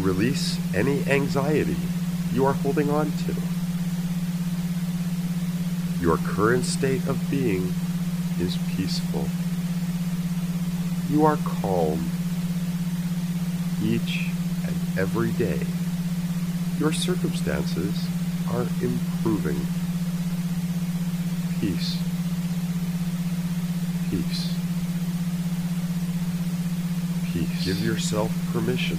release any anxiety you are holding on to. Your current state of being is peaceful. You are calm each and every day. Your circumstances are improving. Peace. Peace. Peace. Give yourself permission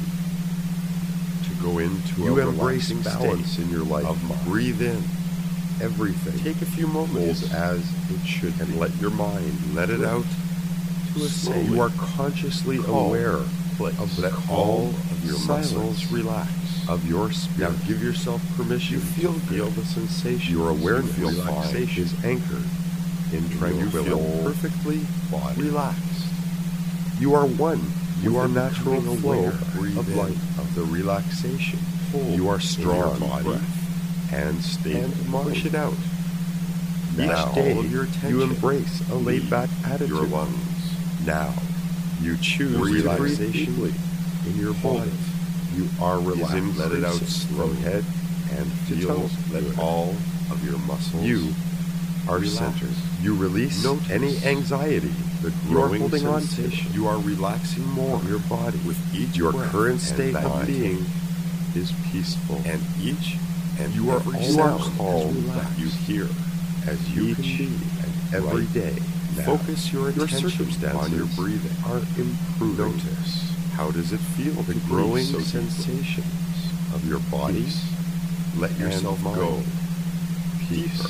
to go into a relaxing balance in your life. Breathe in everything. Take a few moments as it should and let your mind let it out to a state. You are consciously aware of the calm of your muscles relax, of your spirit. Now give yourself permission to feel the sensation. Your awareness of relaxation is anchored in tranquility. You feel perfectly relaxed. You are one. You are natural flow of life, of the relaxation. You are strong body and stable. And push it out. Now, each day, you embrace a laid-back attitude. Your lungs. Now, you choose relaxation in your body. You are relaxed. Let it out from head and feel. Let all of your muscles. You are centered. You release any anxiety. The growing sensation. You are relaxing more of your body with each. Your current state of being is peaceful, and each and you are calm that you hear as you can be, and every day. Now, focus your attention on your breathing. Are improving. Notice how does it feel? The growing sensations of your body. Let yourself go deeper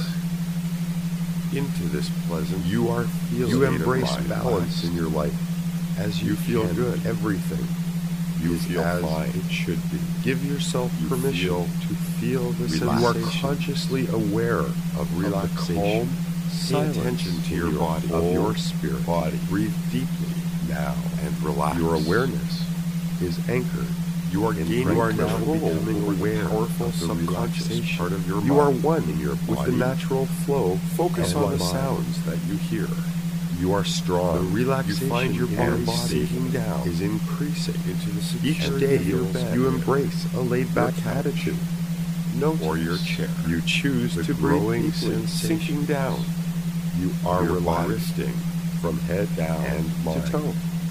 into this pleasant. You are feeling. You embrace balance in your life as you feel good. Everything you feel as fine. It should be. Give yourself permission to feel the sensation. You are consciously aware of relaxation. Pay attention to your body, of your spirit. Body. Breathe deeply now and relax. Your awareness is anchored. You are gaining. You are now becoming aware of the subconscious part of your mind. You are one in your body with the natural flow. Focus on the sounds that you hear. You are strong. The relaxation you find your body sinking down is increasing into the security. Each day you embrace a laid-back attitude. Or your chair. You choose to breathe deeply, sinking down. You are relaxing from head down and to toe.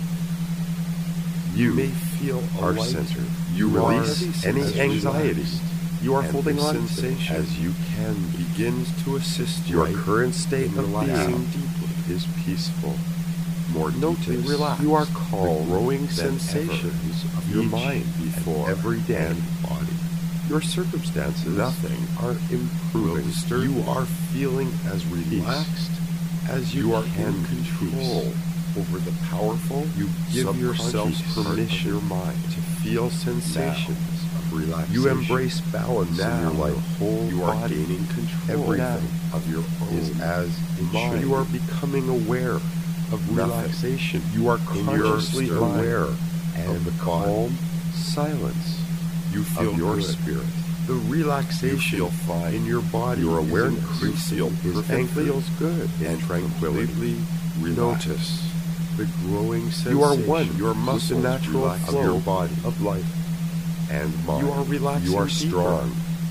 You may feel are centered. You release any anxiety you are holding on to as you can begins to assist your current state of being deeply is peaceful. More deeply relaxed. You are calm. Growing sensations of your mind before every day and body. Your circumstances are improving. You are feeling as relaxed as you are in control over the powerful. You give yourself permission your mind to feel sensations of relaxation. You embrace balance in your life. You are gaining control. Everything of your own is as it. You are becoming aware of relaxation. You are consciously aware of the calm silence. You feel of your spirit. The relaxation you feel fine in your body. Your awareness feels good and tranquility. Notice the growing sensation. You are one. Your muscles, the natural flow of your body, of life and mind. You are relaxing. You are strong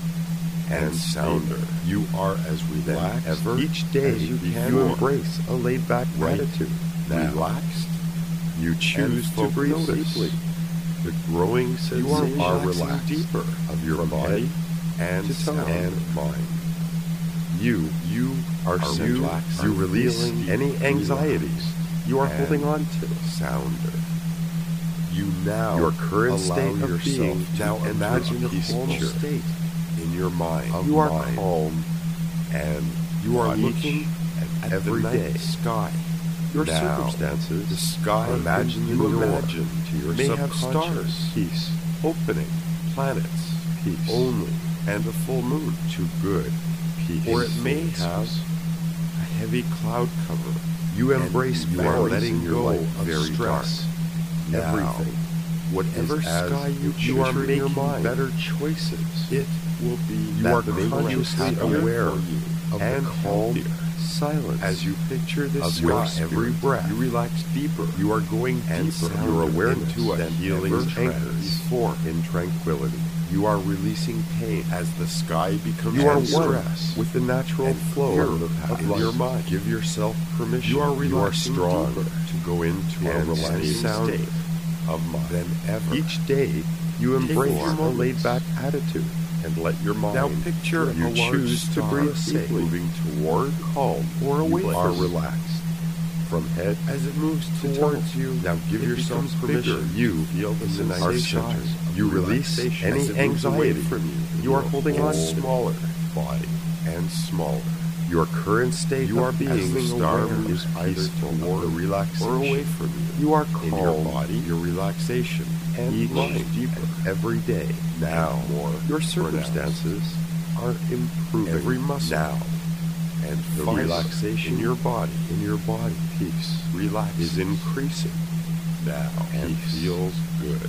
and sounder. You are as relaxed ever. Each day as you can. You embrace a laid-back attitude. Now, relaxed. You choose to breathe deeply. The growing sensation. You are relaxed deeper of your body and mind. You are relaxed. You release any anxieties you are holding on to. Sounder. You now your current state of being. Now imagine a future state in your mind. You are calm and you are looking at every day sky. Your circumstances, the sky. Imagine to your may have stars, peace, opening, planets, peace, only, and a full moon, too good, peace. Or it may have a heavy cloud cover. You embrace. You are letting go of stress. Everything, whatever sky you are making better choices. It will be. You are consciously aware of the calm silence as you picture this sky. Every breath, you relax deeper. You are going deeper. Your awareness into a healing trance. before. In tranquility, you are releasing pain. As the sky becomes You are one with the natural flow of your mind. Give yourself permission. You are strong to go into a relaxing state of mind than ever. Each day, you embrace a laid-back attitude and let your mind. Now picture you choose to breathe deeply, moving toward calm or away. You are relaxed from head as it moves towards you. Now give yourself permission. You feel the sensation. You release any anxiety from you. You are holding on smaller body and smaller. Your current state you are being aware is either toward the relaxation or away from you. You are calm in your body, your relaxation, and each mind deeper every day. Now, your circumstances are improving every muscle now, and the relaxation in your body, peace, relax is increasing now, and feels good.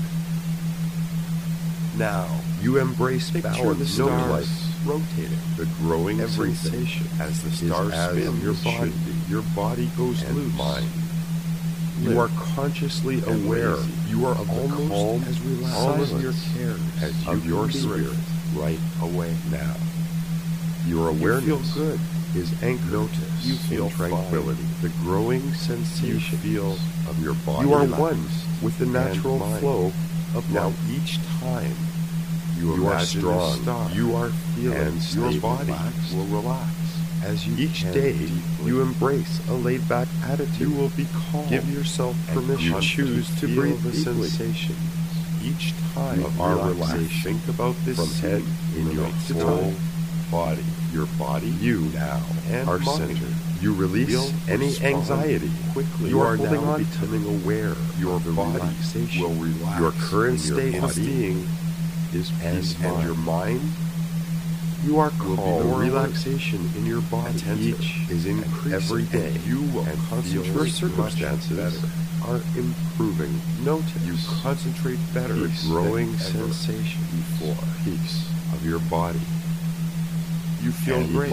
Now, you embrace balance, no life. Rotating, the growing sensation as the stars spin your body goes loose. Mind. You are consciously aware. You are almost calm, as relaxed as your cares as you of your spirit right away now. Your awareness you feel good is anchored. Notice you feel tranquility. The growing sensation feel of your body. You are one with the natural flow of now each time. You are strong. You are feeling, and your body will relax. As you each day, you embrace a laid-back attitude. You will be calm. Give yourself permission. You choose to breathe the sensations. Each time you are relaxed. Think about this from head in your whole body. Your body, you now are centered. You release any anxiety quickly. You are holding on, becoming aware. Your body will relax. Your current state of being is peace, and your mind, you are calm. Relaxation in your body each is increasing every day. You will concentrate. Your circumstances are improving. Notice you concentrate better. The growing sensation before peace of your body. You feel great.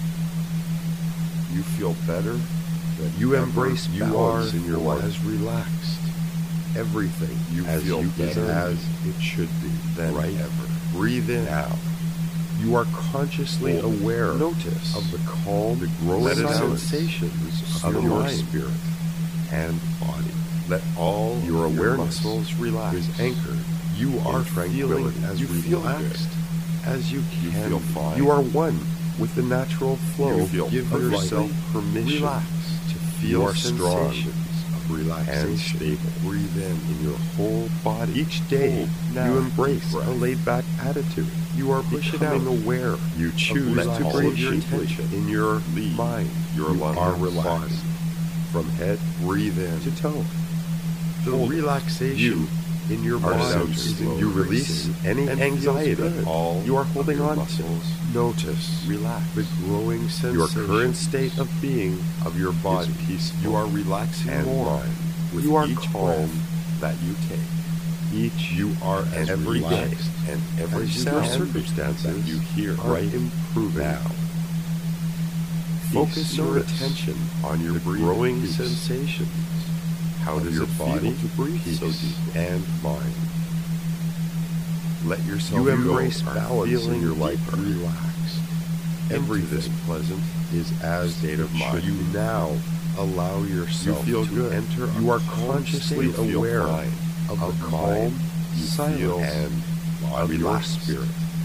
You feel better. You embrace balance in your life as relaxed. Everything you feel better as it should be than ever. Breathe in now. You are consciously aware Notice of the calm, the growing sensations of your spirit and body. Let all your awareness muscles relax. Is anchored. You are feeling as relaxed as you can. You feel fine. You are one with the natural flow. Give yourself permission to feel strong. Relaxation. And stable. Breathe in your whole body. Each day, you embrace a laid-back attitude. You are becoming aware. You choose to breathe your attention in your mind. You are relaxed. From head, breathe in to toe. The relaxation in your body. You release any anxiety. You are holding on to. Notice. Relax. The growing sensation. Your current state of being of your body. Peaceful. You are relaxing and more. With you are each calm that you take. Each you are as every day and every circumstance that you hear are improving now. Focus your attention on your growing sensations. How does your body to breathe so deep and mind? Let yourself you embrace balance in your life. Relaxed. Everything pleasant is as state of mind. You now allow yourself to enter. You are consciously aware of the calm, silence, and of your spirit.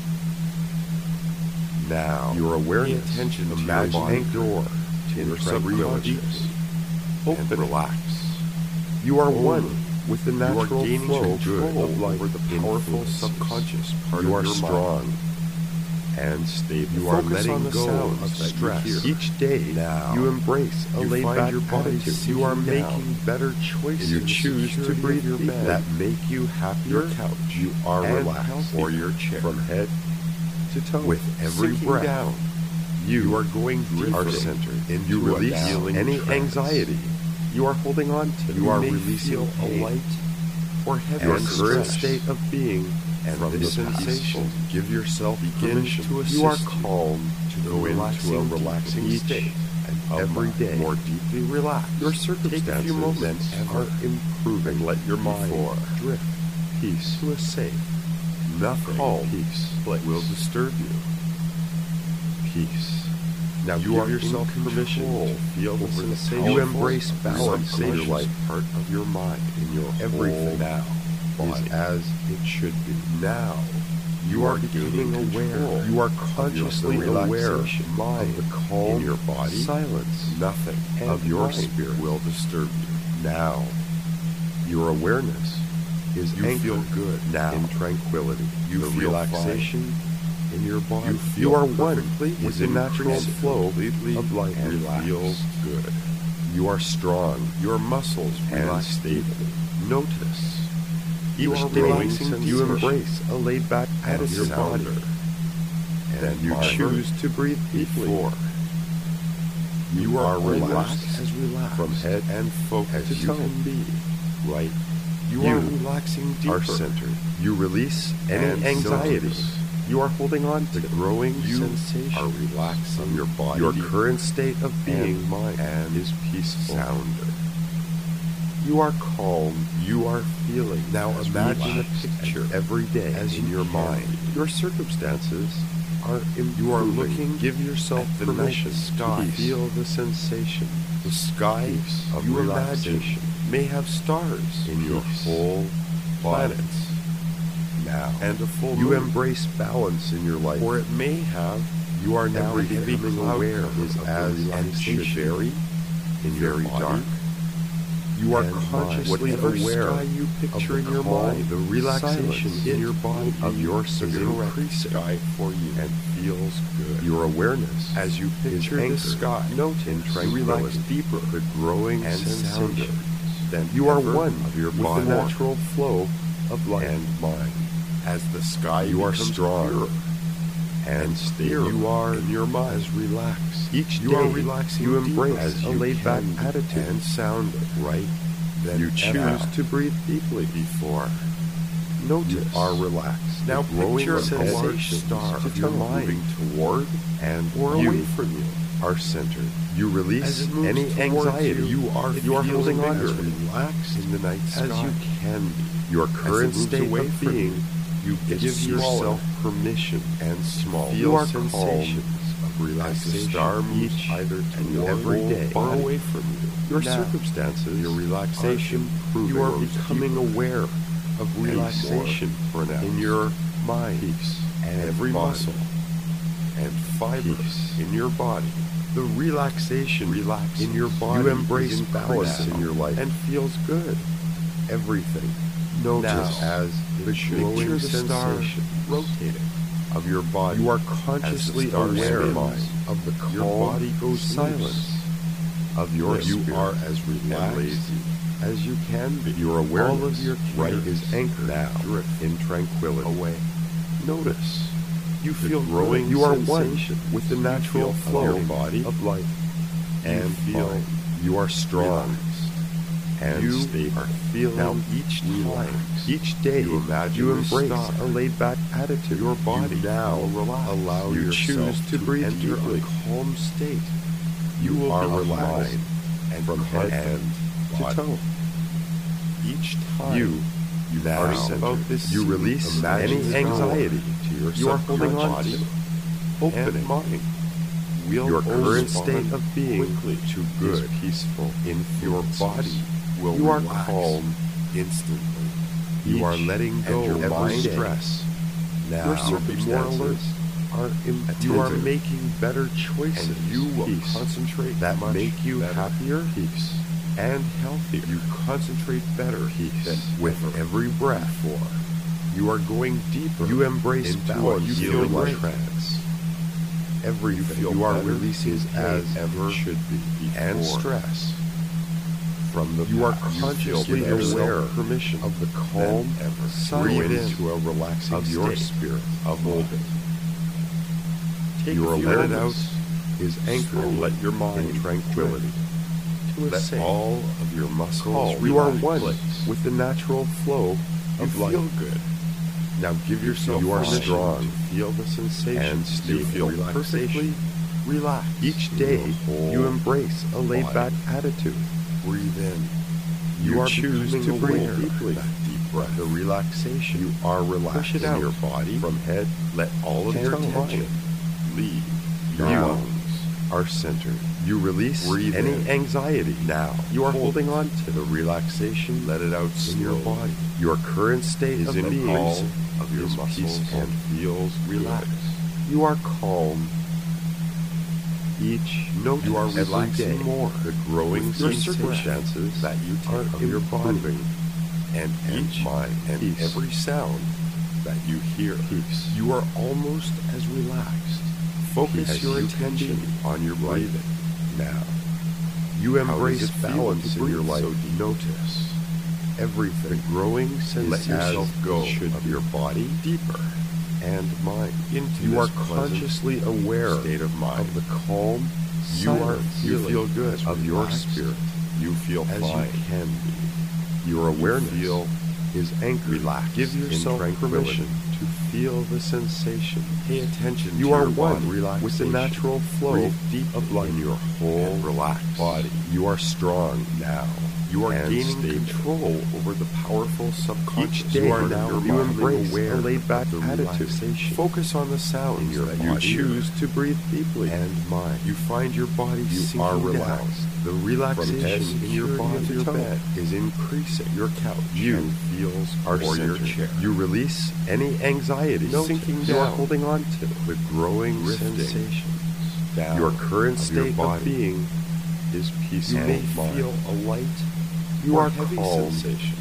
Now, your awareness, attention to your body door, to your subconscious, open, relax. You are one with the natural flow of life over the powerful subconscious part of your mind. You are strong and stable. You are letting go of stress. Each day, now, you embrace a laid-back attitude. You are making better choices. You choose to breathe your bed that make you happier. Your couch. You are relaxed, or your chair, from head to toe. With every breath, down, you are going deeper, centered, and you release any anxiety you are holding on to. You are releasing a light or heavy your current state of being and from the sensation. Give yourself permission to assist. You are calm to go into a relaxing state, and every day more deeply relax. Your circumstances are improving. Let your mind drift peace to a safe, nothing peace will disturb you. Peace. Now you give yourself permission to feel the sensation. You embrace balance in your life, part of your mind, in your everything now is as it should be. Now you are becoming aware. You are consciously aware of the calm in your body, silence, nothing of your spirit will disturb you. Now your awareness is you feel good now in tranquility. You feel relaxation in your body. You are one with the natural flow of life and feels good. You are strong. Your muscles and stable. Notice. Each day you embrace a laid-back attitude of your body. And you choose to breathe deeply. You are relaxed from head and focus as you can be. Right. You are relaxing deeper. Are centered. You release any anxiety. You are holding on to the growing sensation. Are relaxing your body. Your current state of being and is peaceful. Sounder. You are calm. You are feeling. Now imagine a picture every day as in your mind. Your circumstances are improving. You are looking. Give yourself permission to feel the sensation. The sky of you relaxation may have stars in your whole planets. Now and a full you moon. Embrace balance in your life, or it may have. You are now becoming aware is as and should vary in very dark. You are consciously aware sky you picture in your mind, the relaxation in your body of your increasing sky for you and feels good. Your awareness as you picture the sky, note in tranquility, deeper, the growing and sensation. Then you are one of your body with the natural flow of life and mind. As the sky you are strong and stable. You are in your mind as relaxed. Each day you are relaxing. You embrace as a laid-back attitude and sound right. Then you choose to breathe deeply before. Notice you are relaxed. Now picture a large star of your mind moving toward and or away from you. Are centered. You release any anxiety. You are holding on to relaxed in the night sky as you can be. Your current state of being. You give yourself permission and small feel sensations of relaxation. As the star moves either to every day far away from you. Your circumstances, your relaxation, you are becoming aware of relaxation for now in your mind, peace, and every muscle and fiber in your body. The relaxation in your body. You embrace balance in your life and feels good. Everything. Notice as the glowing sensation rotating of your body. You are consciously aware of the calm. Your body goes silence of your spirit. You are as relaxed as you can be. Your awareness all of your right is anchored now in tranquility. Away. Notice. You feel growing. You are one with the natural flow of your body of life, and feel you are strong. And you are feeling now each time, each day you embrace a laid-back attitude. Your body now allow you choose to breathe deeply. A calm state. You are relaxed and from head to toe. Each time you now about this, you release any anxiety to your you are holding on to. Opening mind. Your current state of being to good, peaceful in your body. You are calm instantly. You are letting go of every stress. Now your circumstances are attentive. You are making better choices. And you will concentrate that make you happier, peace, and healthier. You concentrate better, peace, with every breath. You are going deeper. You embrace balance. You feel like trance. Everything you are releasing as ever should be, and stress. From the you are consciously aware permission of the calm breathe into a relaxing of your spirit of holding. Your awareness is anchored. Let your mind in tranquility. Let all of your muscles you are one with the natural flow of life. Feel good. Now give yourself you are strong. To feel the sensation and you feel perfectly relaxed. Each day you embrace a laid-back attitude. Breathe in. You are choose to breathe deeply. breath. The relaxation. You are relaxed. Push it out. Your body from head. Let all of your tension leave. Your lungs are centered. You release any anxiety. Now you are holding on to the relaxation. Let it out in your body. Your current state is in being of your muscles and feels relaxed. You are calm. Each note you are relaxing more. The growing circumstances that you take of your body, and each mind and every sound that you hear. Peace. You are almost as relaxed. Focus your attention on your breathing. Now, you embrace balance in your life. So notice everything. The growing sensation. Let yourself go of your body deeper and mind. You are consciously aware state of mind of the calm. You feel good of your spirit. You feel as fine. You can be. Your awareness is anchored. Relax. Give yourself permission to feel the sensation. Pay attention. You are one with the natural flow of life in your whole relaxed body. You are strong now. You are gaining control over the powerful subconscious. Each day you embrace a laid-back attitude. Focus on the sounds in your body. You choose to breathe deeply and mind. You find your body you are relaxed. The relaxation in your body, your bed, is increasing. Your couch, you feels are or your chair. You release any anxiety sinking down. You are holding on to the growing sensations. Down your current state of being is peaceful. You may feel a light. You are heavy sensation,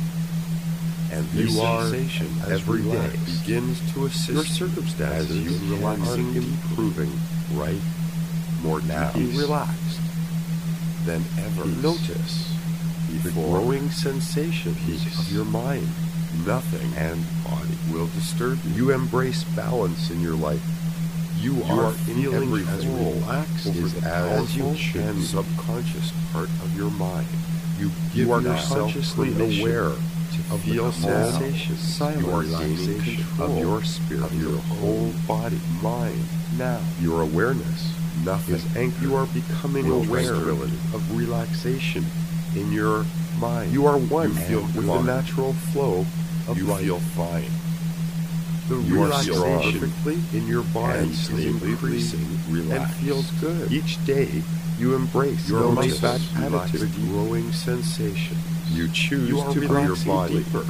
and this sensation every day begins to assist your circumstances as you relaxing and improving. Right, more deeply relaxed than ever. Notice the growing sensation of your mind. Nothing and body will disturb you. You embrace balance in your life. You are feeling as relaxed as you can. Subconscious part of your mind. You are consciously aware to feel sensations. You are gaining control of your spirit, of your whole body, mind. Now, your awareness is anchored. You are becoming aware of relaxation in your mind. You are one with the natural flow of life. You feel fine. The relaxation in your body is increasing and feels good. Each day, you embrace your laid-back attitude, growing sensation. You choose to breathe your body deeper,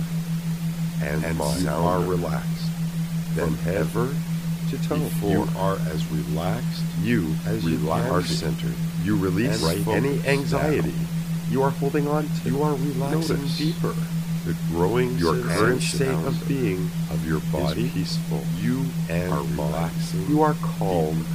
and mind. You are relaxed. Then ever to toe. You are as relaxed. You as you are centered. You release any anxiety you are holding on to. You are relaxing deeper. The growing your current state of being of your body is peaceful. You are relaxing. You are calm.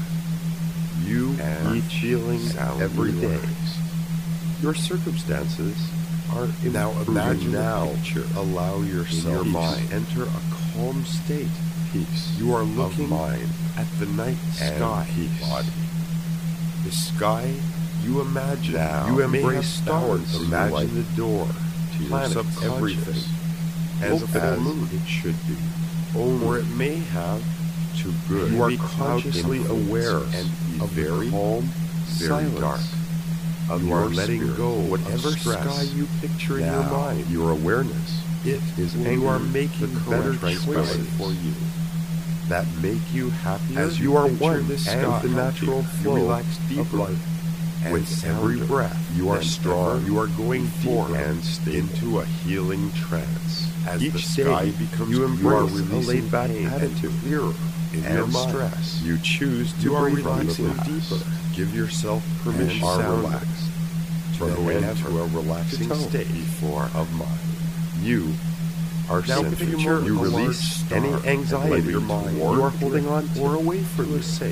You each feeling every day. Your circumstances are now imagine now. Allow yourself in your mind enter a calm state. Peace. You are looking at the night sky. Body. The sky you imagine. Now you embrace stars. Imagine the door to your subconscious. Everything as a moon it should be. Or it may have too good. You are consciously aware and very calm, very dark. You are letting go whatever sky you picture in your mind. Your awareness is and you are making better choices for you that make you happier. As you are one and the natural flow of life. And with every breath, you are strong. You are going forward and into a healing trance. As each the sky becomes, you embrace a laid-back attitude, clearer in your mind. Stress. You choose to breathe deeper. Give yourself permission to relax. To go into a relaxing state of mind. You are centered. You release any anxiety your mind you are holding on to or away from you. Safe.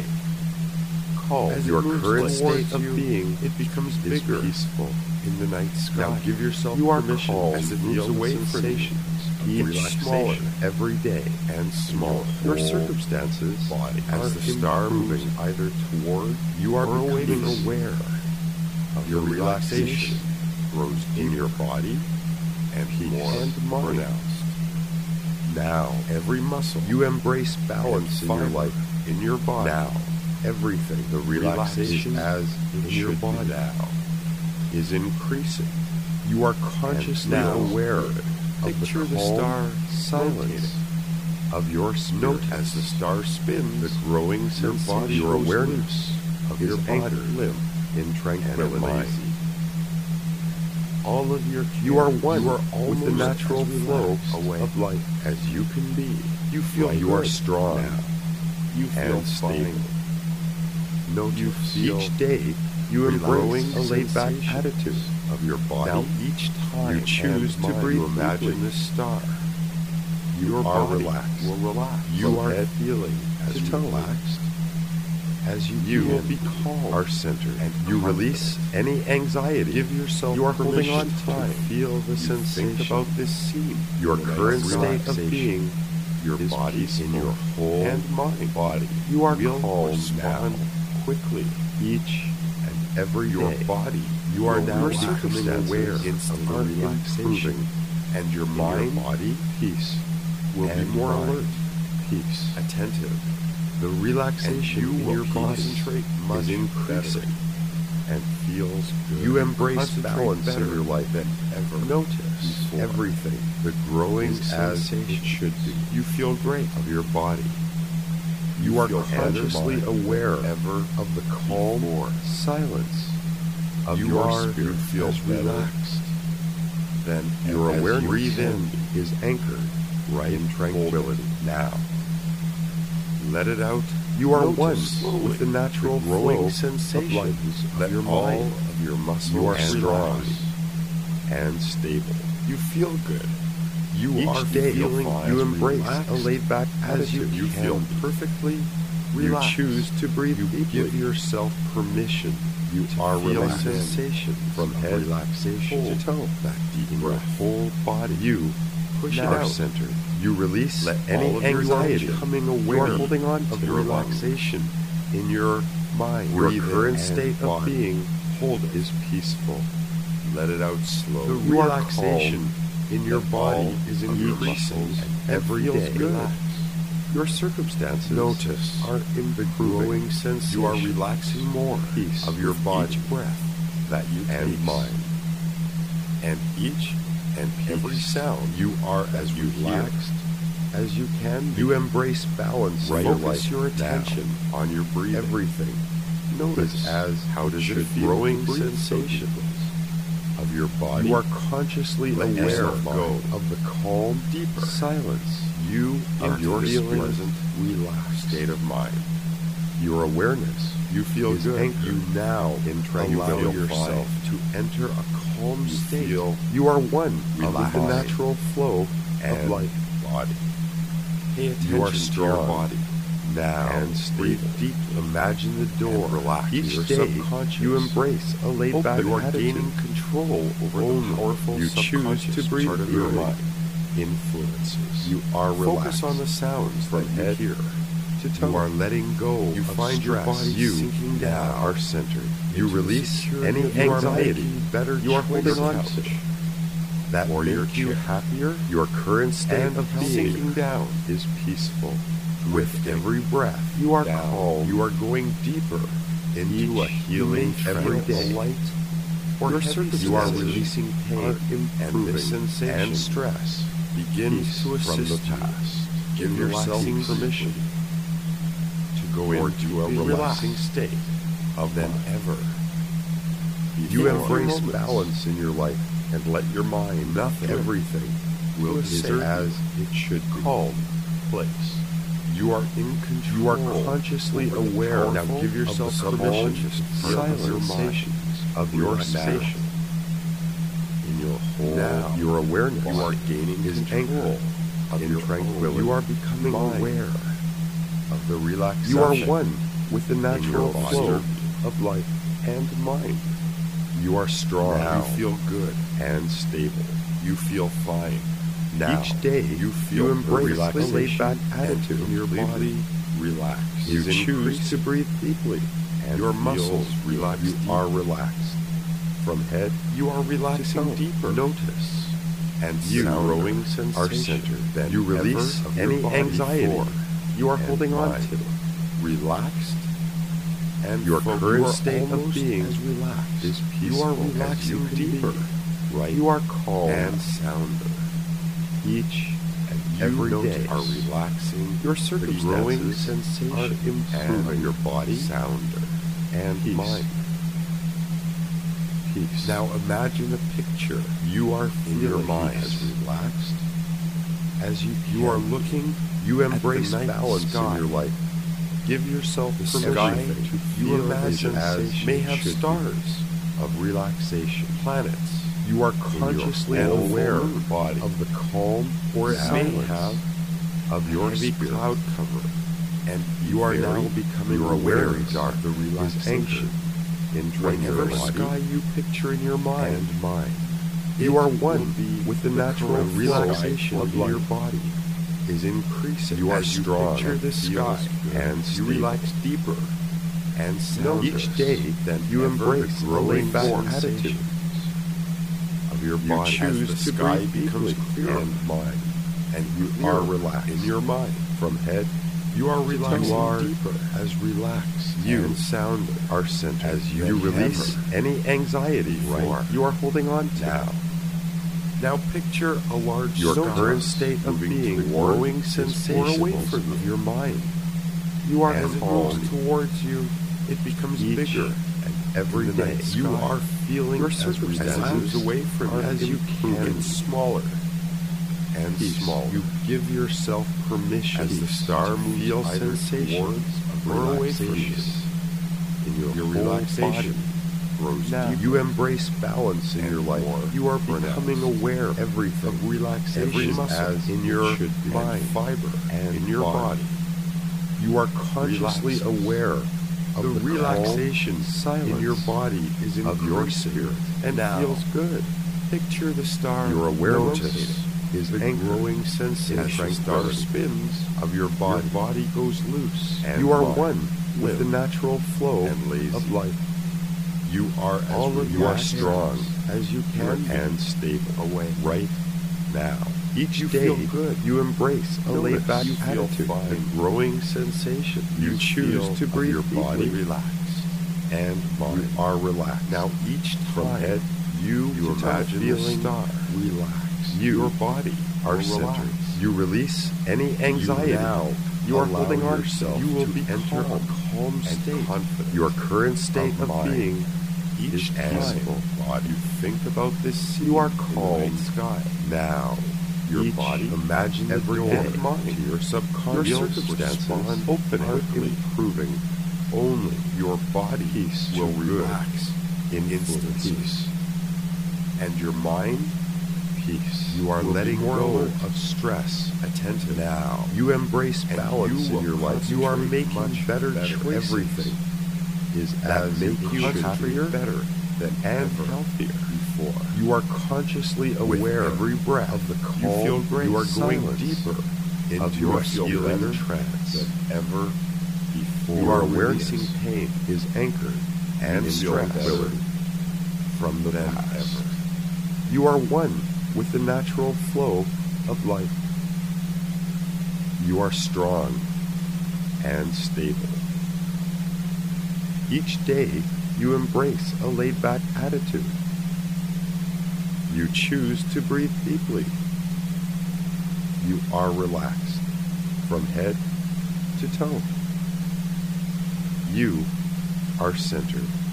As your current state of being, it becomes bigger, peaceful in the night sky. Now give yourself permission as it moves away from each smaller every day and smaller. Your circumstances, as the star moving either toward you are becoming aware of your relaxation grows in your body and more pronounced. Now every muscle you embrace balance in your life, in your body. Now. Everything, the relaxation as in your body now is increasing. You are consciously aware of Picture the star silence of your spirit. Note as the star spins, the growing sensation, your awareness of your body limp in tranquility. All of your care, you are one with the natural flow of life as you can be. You feel you are strong now. You feel stable. Each day you embrace a laid-back attitude of your body. Now each time you choose to breathe, imagine this star. You are relaxed. You are feeling as relaxed as you will be calm, are centered, and you release any anxiety. Give yourself you are holding on time. Feel the sensation. Think about this scene. Your current state of being, your body in your whole and mind body. You are calm now. Quickly, each and every your day. Body. You are now becoming aware of the relaxation, and your mind, your body, peace, will be more alert, peace, attentive. The relaxation in your body is increasing and feels good. You embrace balance in your life than ever. Notice everything, the growing as it should be. You feel great of your body. You are consciously aware ever of the calm silence of your spirit. You feel relaxed. Then your awareness breathe in is anchored right in tranquility now. Let it out. You are one with the natural growing sensations of your mind. All of your muscles you are strong and stable. You feel good. You are feeling you embrace a laid-back attitude. You feel perfectly relaxed. You choose to breathe deeply. Give yourself permission. You are relaxed. Sensation from head relaxation to toe. That deep in your whole body. You push it out. Centered. You release let any anxiety coming aware. You are holding on to the relaxation in your mind. Your current state of being hold is peaceful. Let it out slowly. The relaxation in your body is increasing every day. Good. Your circumstances are improving. You are relaxing more peace of your body, each breath that you and mind, and each and every sound. You are as relaxed as you can be. You embrace balance. Focus your attention on your breathing. Everything. Notice as how does it feel? Growing sensations of your body. You are consciously aware of the calm, deeper silence. You are your pleasant, relaxed state of mind. Your awareness, you feel good. You now allow yourself to enter a calm state. You are one with the natural flow of life. Body. Pay attention to your body. Now and breathe deeply. Imagine the door. Relax. Each day you embrace a laid-back attitude. You are gaining control over the powerful you choose to breathe part of your mind. Influences. You are relaxed. Focus on the sounds from head here to toe. You are letting go. You find your body sinking down. Are centered. You release any anxiety. Better. You are holding on to that or make you happier. Your current state of being sinking down is peaceful. With every breath, you are calm. You are going deeper into a healing every day. Light or your circumstances, you are releasing pain and this sensation and stress begins to assist from the past. Give yourself permission to go into a relaxing state of than ever. You embrace balance in your life and let your mind, everything will be as it should be. Calm place. You are in control. You are consciously aware. Now give yourself permission to silence sensations of your sensation. In your whole, your awareness, you are gaining control of your tranquility. You are becoming aware of the relaxation. You are one with the natural flow of life and mind. You are strong. Now, you feel good and stable. You feel fine. Now, each day you embrace a laid-back attitude in your body. Relax. You choose to breathe deeply, and your muscles relax. You are relaxed. From head, you are relaxing deeper. Notice, and you growing sensations are centered. Then you release any anxiety you are holding on to. Relaxed, and your current state of being is peaceful. You are relaxing deeper. Right. You are calm and sounder. Each and every day are relaxing. Your growing sensations are improving your body, sounder, and peace. mind. Peace. Now imagine a picture. You are in your feeling mind as relaxed as you are looking. You embrace at the night balance sky. in your life. Give yourself The permission sky to you feel imagine as may have should be. stars, Of relaxation, planets. you are consciously and aware full body. of the calm Or it may silence have of your heavy spirit. cloud cover, and You are now becoming your aware awareness of the relaxation in whenever your the body sky you picture in your mind. and mind. It You are will one be with the the natural current relaxation flow of of your life body. is increasing. You are as you strong picture and this feels sky good. and You stable. relax deeper and sounder Each day than you ever embrace the the growing laid-back sensations attitude of your You body choose as to the sky breathe becomes deeply clearer and mind, and you clearer are relaxed in your mind. from head. You are relaxing You are deeper as relaxed You and sounder are centered as you than release ever any anxiety before. you are holding on to. Now picture a large Your star current state of moving being, toward growing is far sensations away from of you. your mind. You are As it calm moves towards you, it becomes each bigger. and every In the day. night You sky, are feeling your as circumstances relaxed away from you as you improving can. smaller and Peace. smaller. You give yourself permission As the star to moves feel either sensations towards of or away from relaxation in your Your whole relaxation body. grows Now, deeper. you embrace balance in and your life. more You are pronounced. becoming aware of everything. Of relaxation Every muscle as in it your should be. mind, And fiber and in your body. You are consciously Relaxes. aware of The the relaxation calm silence in your body is of your increasing spirit. and Now, feels good. Picture the star. Your awareness Notice is the anchored growing in sensation. As the star tranquility spins, of your your body. body goes loose. And You are mind, one with the limp, natural flow and lazy. of life. You are as All of you are relaxed strong as you can be and stable away right now. Each You day feel good. you embrace a Notice laid-back you feel attitude fine. and growing sensation. You You choose feel to of breathe your body deeply relaxed and You mind. are relaxed. Now each From time head you to toe, imagine the feeling star relaxed. your body are will centered. relax. You release any anxiety now you are allow holding on yourself to. You will to be enter calm a calm and state. confident. Your current state of mind. being Each is time peaceful. you think about this scene You are in the calm. night sky. Now, Your each body imagine every every day day mind. to your Your subconscious circumstances respond opening are quickly. improving. Only Your body peace will to good relax in influence. instances. And your mind Peace. You are will be letting more go alert, of stress. attentive. Now, you embrace And balance you will in your life. You are concentrate making much better better. choices. Everything is that as make it you should be. happier better than and ever healthier. before. You are consciously aware every breath of the calm. you feel great. You are going silence deeper into of your feeling healing trance. than ever before. Your release awareness pain is anchored and in feel tranquility from the than past. ever. You are one with the natural flow of life. You are strong and stable. Each day you embrace a laid-back attitude. You choose to breathe deeply. You are relaxed from head to toe. You are centered.